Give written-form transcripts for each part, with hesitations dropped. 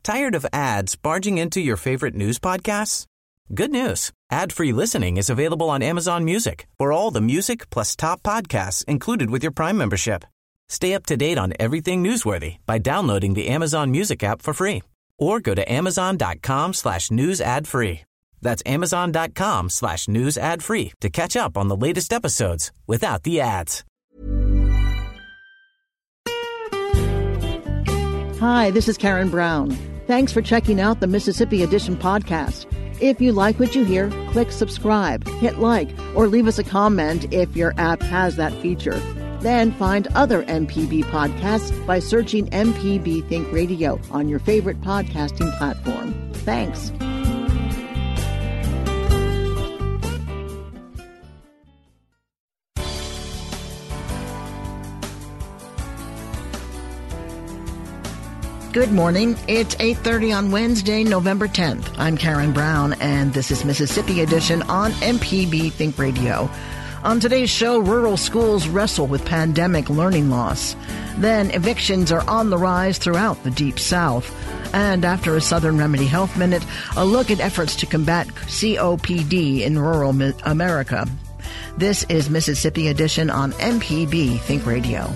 Tired of ads barging into your favorite news podcasts? Good news. Ad-free listening is available on Amazon Music for all the music plus top podcasts included with your Prime membership. Stay up to date on everything newsworthy by downloading the Amazon Music app for free or go to amazon.com/news ad free. That's amazon.com/news ad free to catch up on the latest episodes without the ads. Hi, this is Karen Brown. Thanks for checking out the Mississippi Edition podcast. If you like what you hear, click subscribe, hit like, or leave us a comment if your app has that feature. Then find other MPB podcasts by searching MPB Think Radio on your favorite podcasting platform. Thanks. Good morning. It's 8:30 on Wednesday, November 10th. I'm Karen Brown, and this is Mississippi Edition on MPB Think Radio. On today's show, rural schools wrestle with pandemic learning loss. Then evictions are on the rise throughout the Deep South. And after a Southern Remedy Health Minute, a look at efforts to combat COPD in rural America. This is Mississippi Edition on MPB Think Radio.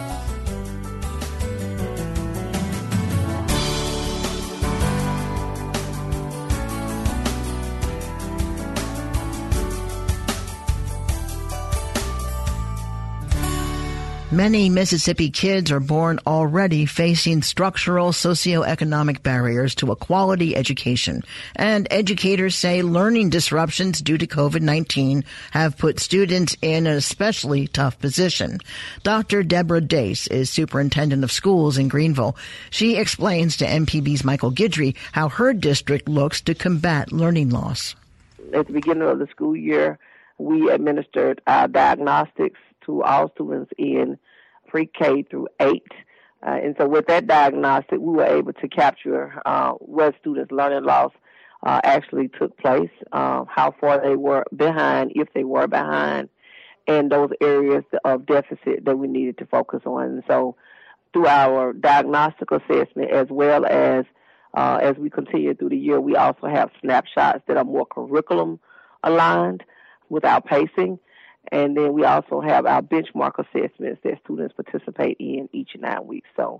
Many Mississippi kids are born already facing structural socioeconomic barriers to a quality education, and educators say learning disruptions due to COVID-19 have put students in an especially tough position. Dr. Deborah Dace is superintendent of schools in Greenville. She explains to MPB's Michael Guidry how her district looks to combat learning loss. At the beginning of the school year, we administered diagnostics to all students in pre-K through 8. And so with that diagnostic, we were able to capture what students' learning loss actually took place, how far they were behind, if they were behind, and those areas of deficit that we needed to focus on. And so through our diagnostic assessment, as well as we continue through the year, we also have snapshots that are more curriculum aligned with our pacing. And then we also have our benchmark assessments that students participate in each 9 weeks. So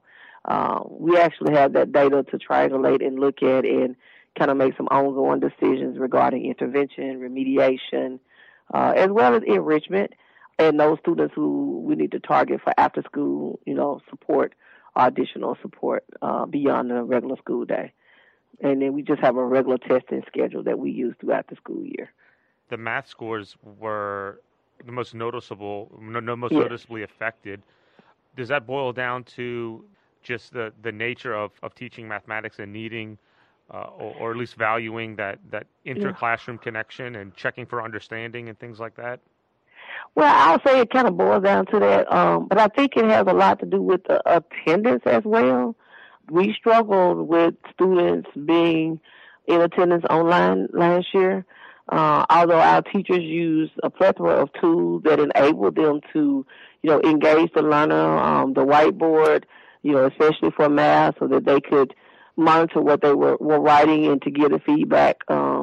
we actually have that data to triangulate and look at and kind of make some ongoing decisions regarding intervention, remediation, as well as enrichment, and those students who we need to target for after school, support, or additional support beyond the regular school day. And then we just have a regular testing schedule that we use throughout the school year. The math scores were the most noticeably affected. Does that boil down to just the nature of teaching mathematics and needing, or at least valuing that inter-classroom connection and checking for understanding and things like that? Well, I'll say it kind of boils down to that, but I think it has a lot to do with the attendance as well. We struggled with students being in attendance online last year. Although our teachers use a plethora of tools that enable them to, engage the learner, the whiteboard, especially for math, so that they could monitor what they were writing and to give the feedback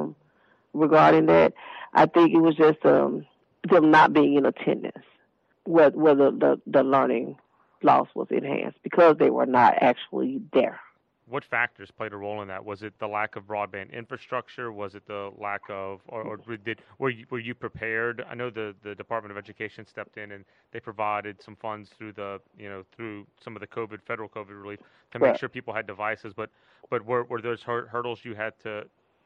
regarding that. I think it was just them not being in attendance, where the learning loss was enhanced because they were not actually there. What factors played a role in that? Was it the lack of broadband infrastructure? Was it the lack of, were you prepared? I know the Department of Education stepped in and they provided some funds through through some of the federal COVID relief to make sure people had devices. But were those hurdles you had to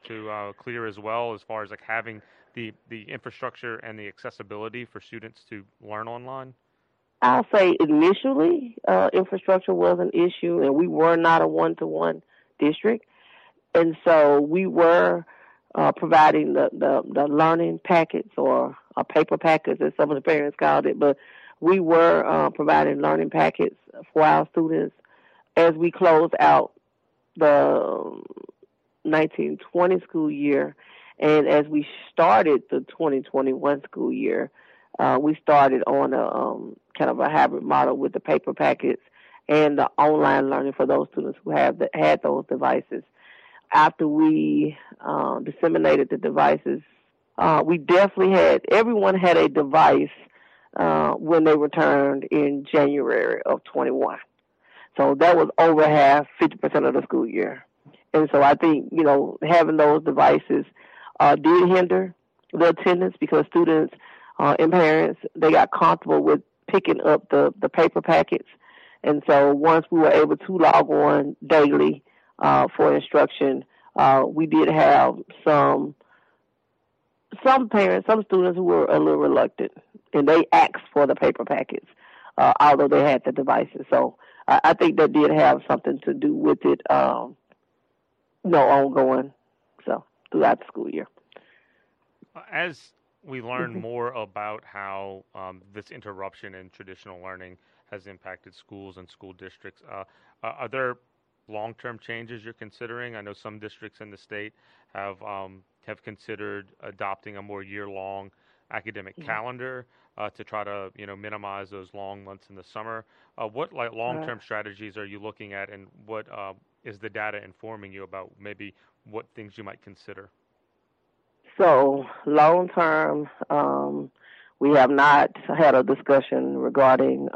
clear as well, as far as like having the infrastructure and the accessibility for students to learn online? I'll say initially, infrastructure was an issue, and we were not a one-to-one district. And so we were providing the learning packets or paper packets, as some of the parents called it. But we were providing learning packets for our students as we closed out the 1920 school year. And as we started the 2021 school year, we started on a kind of a hybrid model with the paper packets and the online learning for those students who had those devices. After we disseminated the devices, we definitely everyone had a device when they returned in January of 21. So that was over half, 50% of the school year. And so I think, having those devices did hinder the attendance because students and parents, they got comfortable with picking up the paper packets. And so once we were able to log on daily for instruction, we did have some parents, some students who were a little reluctant, and they asked for the paper packets, although they had the devices. So I think that did have something to do with it, ongoing, so throughout the school year. As we learn more about how this interruption in traditional learning has impacted schools and school districts, are there long-term changes you're considering? I know some districts in the state have considered adopting a more year-long academic calendar to try to minimize those long months in the summer. What long-term strategies are you looking at, and what is the data informing you about maybe what things you might consider? So long-term, we have not had a discussion regarding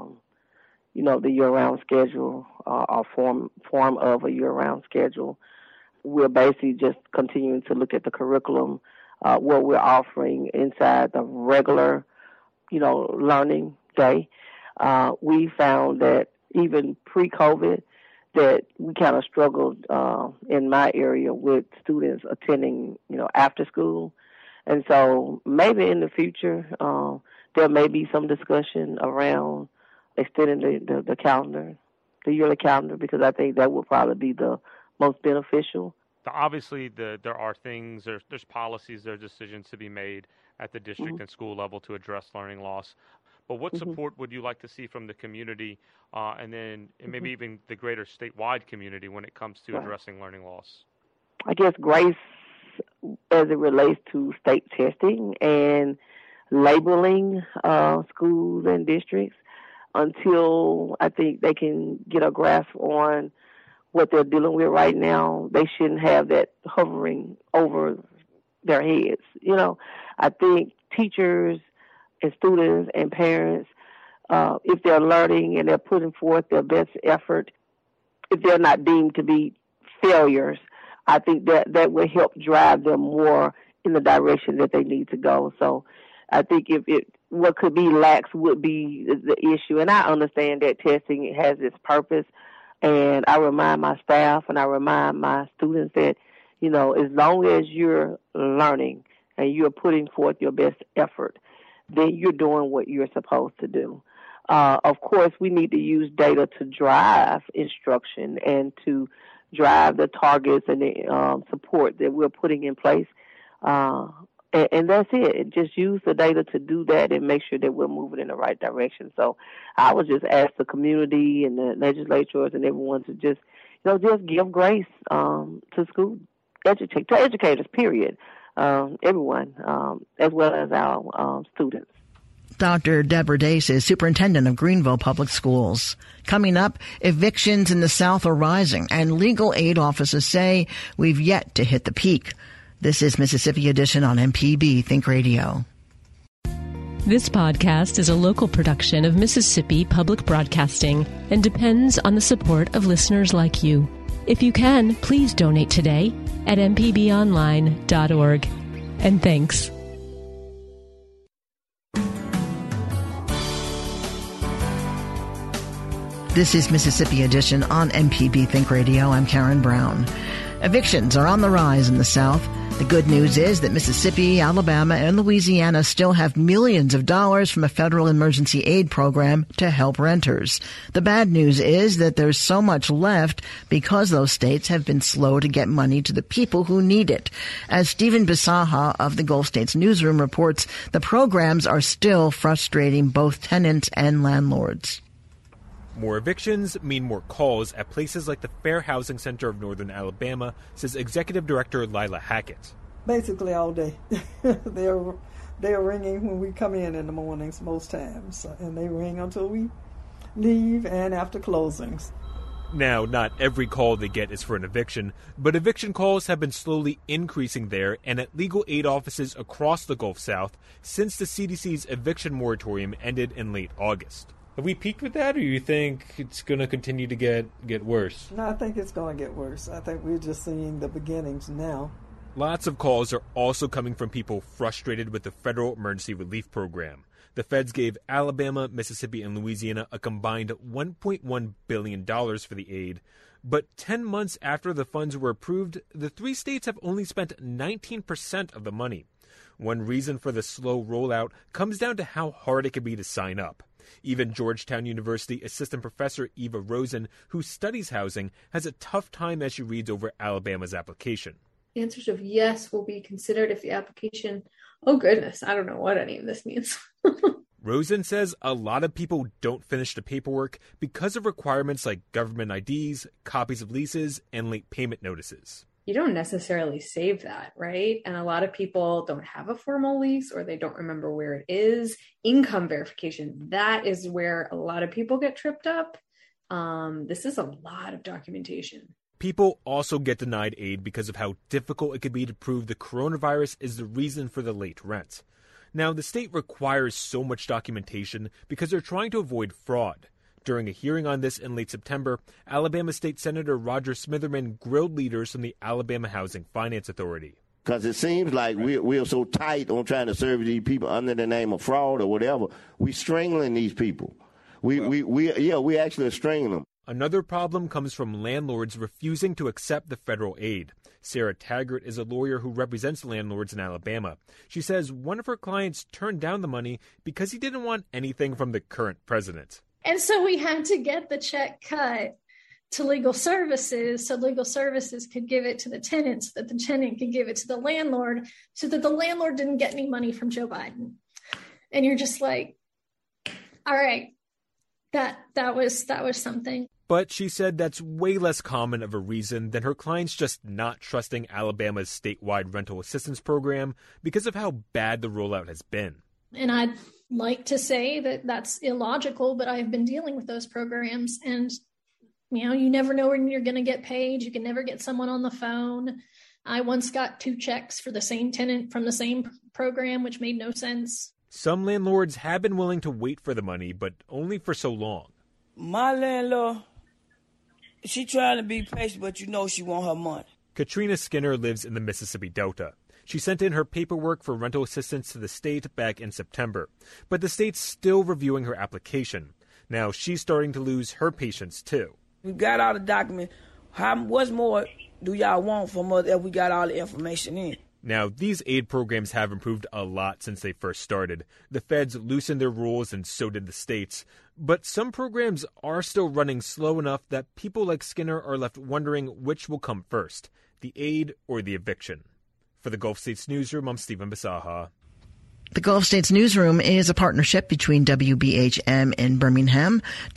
the year-round schedule or form of a year-round schedule. We're basically just continuing to look at the curriculum, what we're offering inside the regular, learning day. We found that even pre-COVID, that we kind of struggled in my area with students attending, after school. And so maybe in the future, there may be some discussion around extending the calendar, the yearly calendar, because I think that would probably be the most beneficial. Obviously, there are things, there's policies, there are decisions to be made at the district and school level to address learning loss. But what support would you like to see from the community and maybe even the greater statewide community when it comes to addressing learning loss? I guess grace as it relates to state testing and labeling schools and districts until I think they can get a grasp on what they're dealing with right now. They shouldn't have that hovering over their heads. I think teachers and students and parents, if they're learning and they're putting forth their best effort, if they're not deemed to be failures, I think that will help drive them more in the direction that they need to go. So I think what could be lax would be the issue. And I understand that testing has its purpose. And I remind my staff and I remind my students that, as long as you're learning and you're putting forth your best effort, then you're doing what you're supposed to do. Of course, we need to use data to drive instruction and to drive the targets and the support that we're putting in place. And that's it. Just use the data to do that and make sure that we're moving in the right direction. So I would just ask the community and the legislators and everyone to just give grace to school educators, period. Everyone, as well as our students. Dr. Deborah Dace is superintendent of Greenville Public Schools. Coming up, evictions in the South are rising, and legal aid offices say we've yet to hit the peak. This is Mississippi Edition on MPB Think Radio. This podcast is a local production of Mississippi Public Broadcasting and depends on the support of listeners like you. If you can, please donate today at mpbonline.org. And thanks. This is Mississippi Edition on MPB Think Radio. I'm Karen Brown. Evictions are on the rise in the South. The good news is that Mississippi, Alabama, and Louisiana still have millions of dollars from a federal emergency aid program to help renters. The bad news is that there's so much left because those states have been slow to get money to the people who need it. As Stephen Bisaha of the Gulf States Newsroom reports, the programs are still frustrating both tenants and landlords. More evictions mean more calls at places like the Fair Housing Center of Northern Alabama, says Executive Director Lila Hackett. Basically all day. They're ringing when we come in the mornings most times, and they ring until we leave and after closings. Now, not every call they get is for an eviction, but eviction calls have been slowly increasing there and at legal aid offices across the Gulf South since the CDC's eviction moratorium ended in late August. Have we peaked with that, or do you think it's going to continue to get worse? No, I think it's going to get worse. I think we're just seeing the beginnings now. Lots of calls are also coming from people frustrated with the federal emergency relief program. The feds gave Alabama, Mississippi, and Louisiana a combined $1.1 billion for the aid. But 10 months after the funds were approved, the three states have only spent 19% of the money. One reason for the slow rollout comes down to how hard it can be to sign up. Even Georgetown University assistant professor Eva Rosen, who studies housing, has a tough time as she reads over Alabama's application. Answers of yes will be considered if the application, oh goodness, I don't know what any of this means. Rosen says a lot of people don't finish the paperwork because of requirements like government IDs, copies of leases, and late payment notices. You don't necessarily save that, right? And a lot of people don't have a formal lease or they don't remember where it is. Income verification, that is where a lot of people get tripped up. This is a lot of documentation. People also get denied aid because of how difficult it could be to prove the coronavirus is the reason for the late rent. Now, the state requires so much documentation because they're trying to avoid fraud. During a hearing on this in late September, Alabama State Senator Roger Smitherman grilled leaders from the Alabama Housing Finance Authority. Because it seems like we're so tight on trying to serve these people under the name of fraud or whatever. We're strangling these people. We actually are strangling them. Another problem comes from landlords refusing to accept the federal aid. Sarah Taggart is a lawyer who represents landlords in Alabama. She says one of her clients turned down the money because he didn't want anything from the current president. And so we had to get the check cut to legal services so legal services could give it to the tenant, so that the tenant could give it to the landlord, so that the landlord didn't get any money from Joe Biden. And you're just like, all right, that was something. But she said that's way less common of a reason than her clients just not trusting Alabama's statewide rental assistance program because of how bad the rollout has been. And I'd like to say that that's illogical, but I've been dealing with those programs and, you never know when you're going to get paid. You can never get someone on the phone. I once got 2 checks for the same tenant from the same program, which made no sense. Some landlords have been willing to wait for the money, but only for so long. My landlord, she trying to be patient, but she want her money. Katrina Skinner lives in the Mississippi Delta. She sent in her paperwork for rental assistance to the state back in September, but the state's still reviewing her application. Now she's starting to lose her patience, too. We got all the documents. What's more do y'all want from us if we got all the information in? Now, these aid programs have improved a lot since they first started. The feds loosened their rules and so did the states. But some programs are still running slow enough that people like Skinner are left wondering which will come first, the aid or the eviction. For the Gulf States Newsroom, I'm Stephen Basaha. The Gulf States Newsroom is a partnership between WBHM in Birmingham,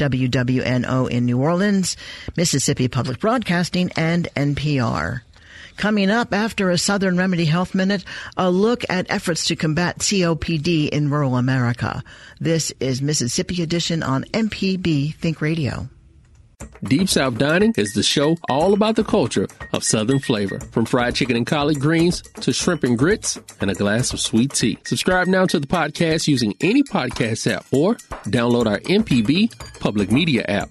WWNO in New Orleans, Mississippi Public Broadcasting, and NPR. Coming up after a Southern Remedy Health Minute, a look at efforts to combat COPD in rural America. This is Mississippi Edition on MPB Think Radio. Deep South Dining is the show all about the culture of Southern flavor. From fried chicken and collard greens to shrimp and grits and a glass of sweet tea. Subscribe now to the podcast using any podcast app or download our MPB Public Media app.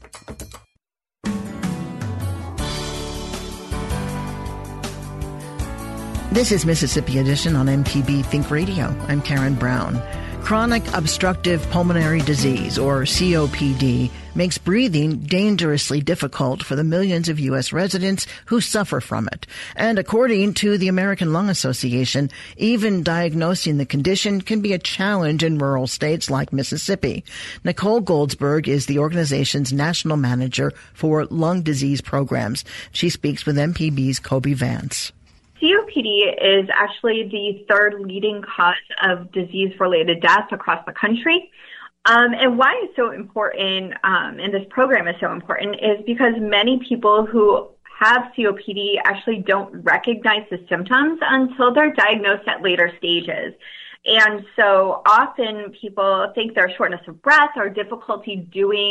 This is Mississippi Edition on MPB Think Radio. I'm Karen Brown. Chronic obstructive pulmonary disease, or COPD, makes breathing dangerously difficult for the millions of U.S. residents who suffer from it. And according to the American Lung Association, even diagnosing the condition can be a challenge in rural states like Mississippi. Nicole Goldsberg is the organization's national manager for lung disease programs. She speaks with MPB's Kobe Vance. COPD is actually the third leading cause of disease-related deaths across the country. And why it's so important, and this program is so important, is because many people who have COPD actually don't recognize the symptoms until they're diagnosed at later stages. And so often people think their shortness of breath or difficulty doing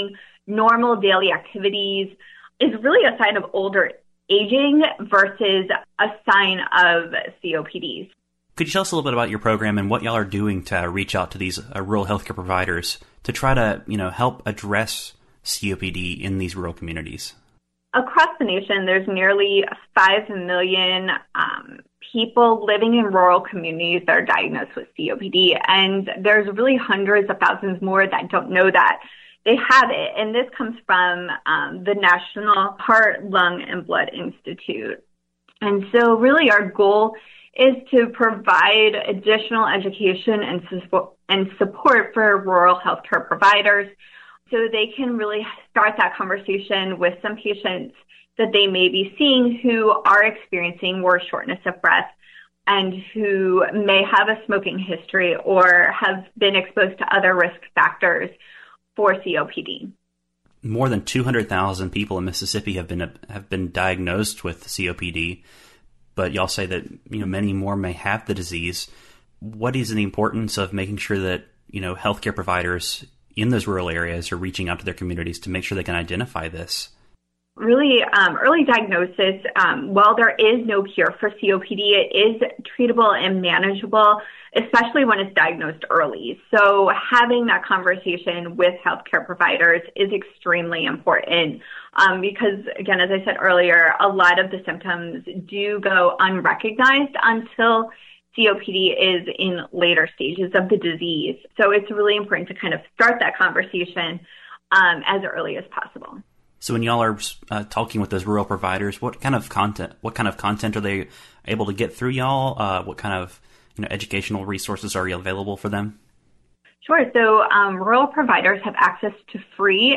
normal daily activities is really a sign of older aging versus a sign of COPD. Could you tell us a little bit about your program and what y'all are doing to reach out to these rural healthcare providers to try to, help address COPD in these rural communities? Across the nation, there's nearly 5 million people living in rural communities that are diagnosed with COPD, and there's really hundreds of thousands more that don't know that they have it. And this comes from the National Heart, Lung, and Blood Institute. And so really our goal is to provide additional education and support for rural healthcare providers so they can really start that conversation with some patients that they may be seeing who are experiencing more shortness of breath and who may have a smoking history or have been exposed to other risk factors for COPD. More than 200,000 people in Mississippi have been diagnosed with COPD, but y'all say that many more may have the disease. What is the importance of making sure that healthcare providers in those rural areas are reaching out to their communities to make sure they can identify this? Really, early diagnosis, while there is no cure for COPD, it is treatable and manageable, especially when it's diagnosed early. So having that conversation with healthcare providers is extremely important because, again, as I said earlier, a lot of the symptoms do go unrecognized until COPD is in later stages of the disease. So it's really important to kind of start that conversation as early as possible. So when y'all are talking with those rural providers, what kind of content are they able to get through y'all? What kind of educational resources are available for them? Sure. So rural providers have access to free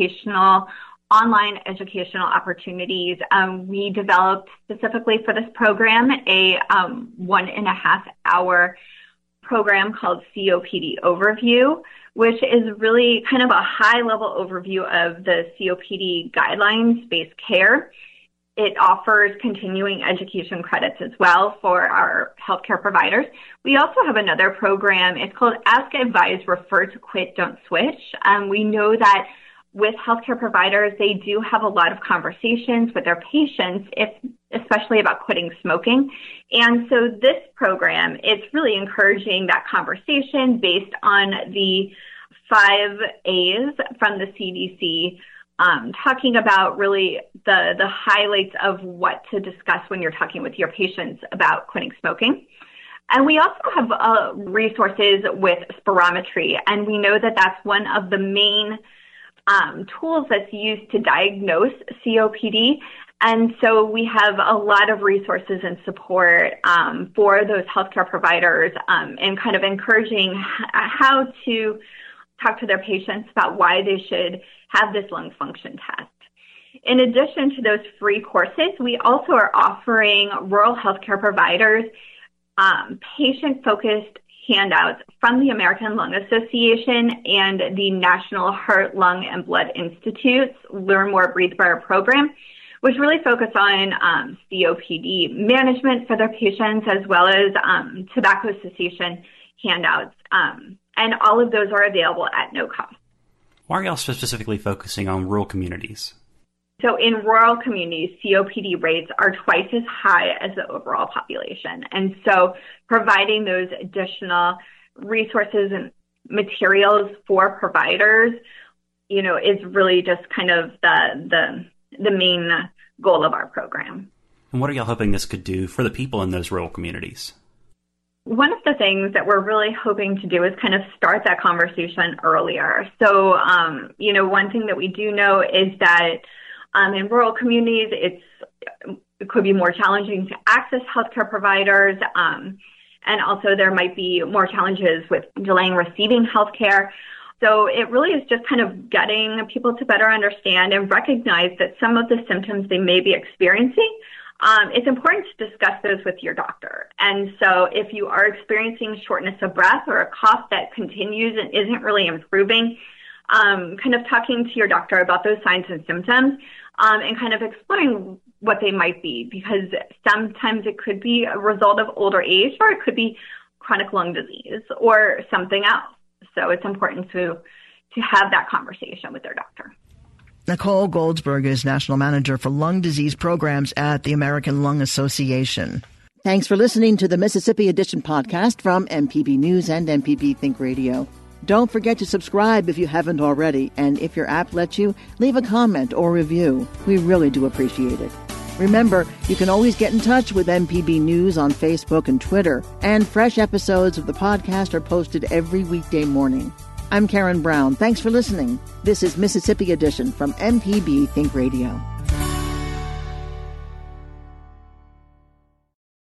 online educational opportunities. We developed specifically for this program a 1.5 hour program called COPD Overview, which is really kind of a high-level overview of the COPD guidelines-based care. It offers continuing education credits as well for our healthcare providers. We also have another program. It's called Ask, Advise, Refer to Quit, Don't Switch. We know that with healthcare providers, they do have a lot of conversations with their patients, especially about quitting smoking. And so this program is really encouraging that conversation based on the 5 A's from the CDC, talking about really the highlights of what to discuss when you're talking with your patients about quitting smoking. And we also have resources with spirometry, and we know that that's one of the main tools that's used to diagnose COPD. And so we have a lot of resources and support for those healthcare providers and kind of encouraging how to talk to their patients about why they should have this lung function test. In addition to those free courses, we also are offering rural healthcare providers patient-focused handouts from the American Lung Association and the National Heart, Lung, and Blood Institute's Learn More, Breathe Better program, which really focus on COPD management for their patients as well as tobacco cessation handouts. And all of those are available at no cost. Why are y'all specifically focusing on rural communities? So in rural communities, COPD rates are twice as high as the overall population. And so providing those additional resources and materials for providers, is really just kind of the main goal of our program. And what are y'all hoping this could do for the people in those rural communities? One of the things that we're really hoping to do is kind of start that conversation earlier. So, one thing that we do know is that in rural communities, it could be more challenging to access healthcare providers, and also there might be more challenges with delaying receiving healthcare. So it really is just kind of getting people to better understand and recognize that some of the symptoms they may be experiencing, it's important to discuss those with your doctor. And so if you are experiencing shortness of breath or a cough that continues and isn't really improving, kind of talking to your doctor about those signs and symptoms, and kind of exploring what they might be, because sometimes it could be a result of older age, or it could be chronic lung disease or something else. So it's important to have that conversation with their doctor. Nicole Goldsberg is National Manager for Lung Disease Programs at the American Lung Association. Thanks for listening to the Mississippi Edition podcast from MPB News and MPB Think Radio. Don't forget to subscribe if you haven't already, and if your app lets you, leave a comment or review. We really do appreciate it. Remember, you can always get in touch with MPB News on Facebook and Twitter, and fresh episodes of the podcast are posted every weekday morning. I'm Karen Brown. Thanks for listening. This is Mississippi Edition from MPB Think Radio.